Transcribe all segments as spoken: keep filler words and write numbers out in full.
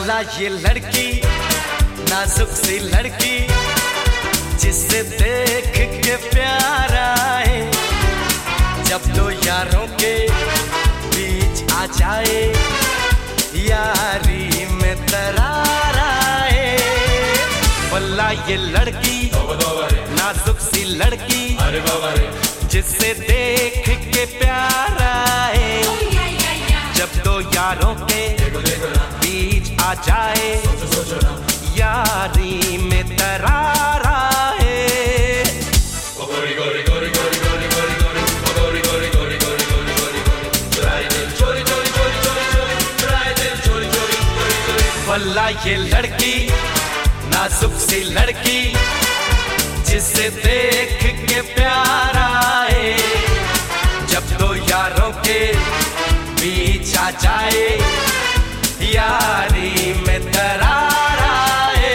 वल्ला ये लड़की नाजुक सी लड़की, जिसे देख के प्यार आए, जब दो यारों के बीच आ जाए, यारी में दरार आए। वल्ला ये लड़की नाजुक सी लड़की, जिसे देख के प्यार आए, जब दो यारों के बीच आ जाए, यारी में दरार आए। वल्ला ये लड़की नाजुक सी लड़की, जिसे देख के प्यार आए, जब दो यारों के बीच आ जाए, यारी में दरार आए।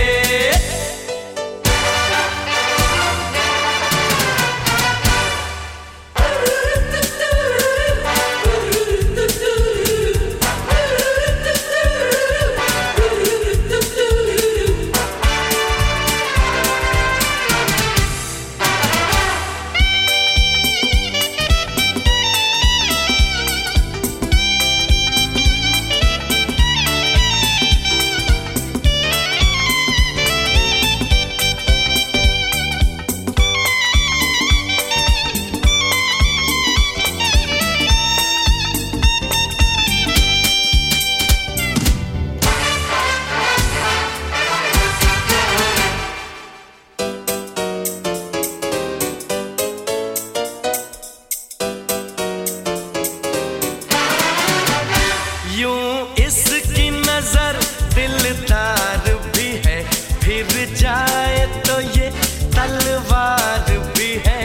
इसकी नजर दिलदार भी है, फिर जाए तो ये तलवार भी है।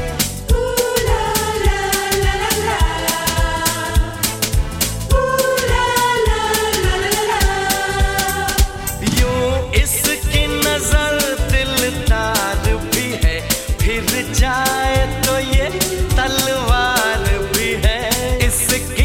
यूं इसकी नजर दिलदार भी है, फिर जाए तो ये तलवार भी है। इसकी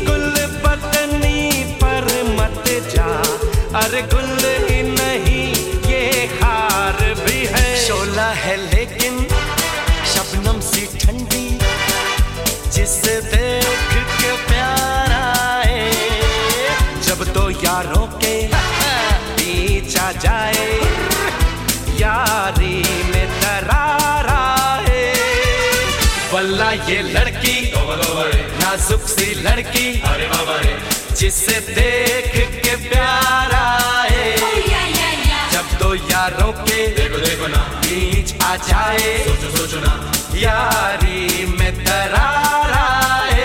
अरे गुल ही नहीं ये हार भी है। शोला है लेकिन शबनम सी ठंडी, जिसे देख के प्यार आए, जब दो यारों के बीच आ जाए, यारी में दरार आए। वल्ला ये लड़की नाजुक सी लड़की, जिसे देख के प्यार आए, जब दो यारों के बीच आ जाए, यारी में दरार आए।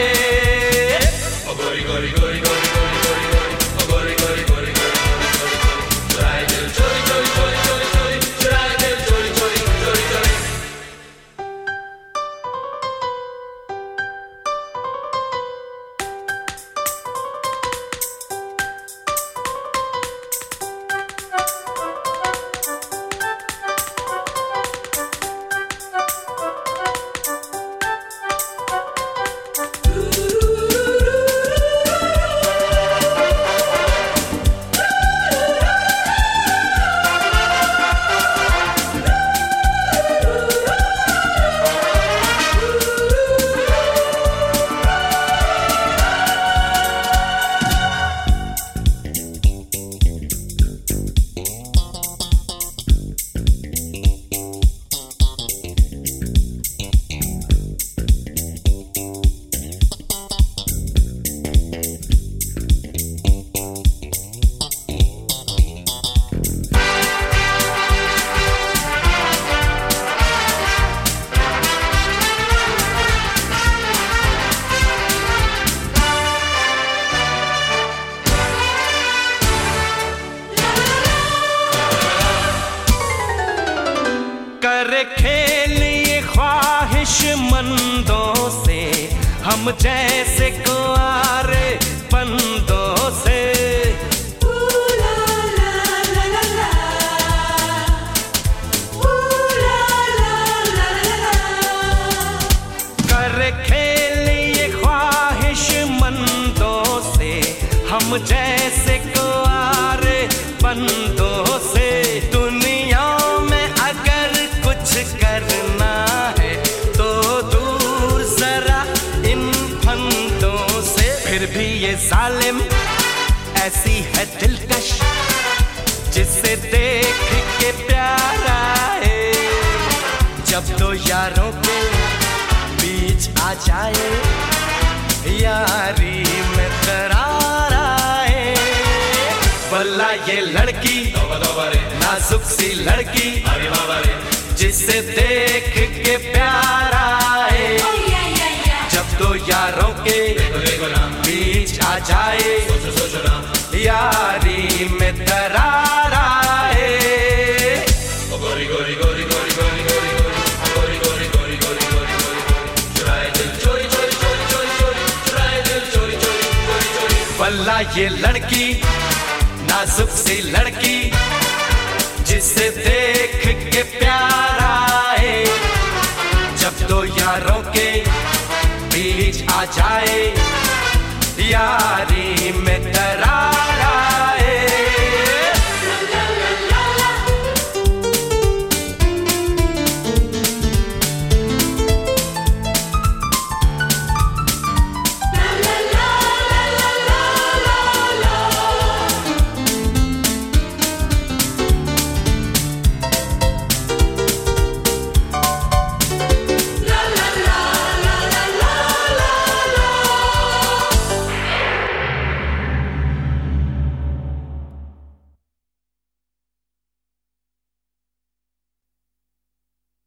खेलिए ख्वाहिशमंदों से, हम जैसे कुआरे बंदों से। कर हम जैसे को बंदों से। दुनिया में अगर कुछ करना है तो दूर जरा इन फंदों से। फिर भी ये जालिम ऐसी है दिलकश, जिसे देख के प्यार आए। जब दो यारों के बीच आ जाए, यारी में दरार आए। वल्ला ये लड़की नाजुक सी लड़की, जिसे देख के प्यार आए। जब दो यारों के बीच आ जाए, यारी में दरार आए। गोरी गोरी गोरी गोरी गोरी गोरी गोरी गोरी गोरी गोरी गोरी गोरी चुराए दिल चोरी चोरी चोरी चोरी चोरी चुराए दिल चोरी चोरी चोरी चोरी। वल्ला ये लड़की नाजुक सी लड़की, जिसे देख के प्यार आए। जब दो यारों के बीच आ जाए, यारी में दरार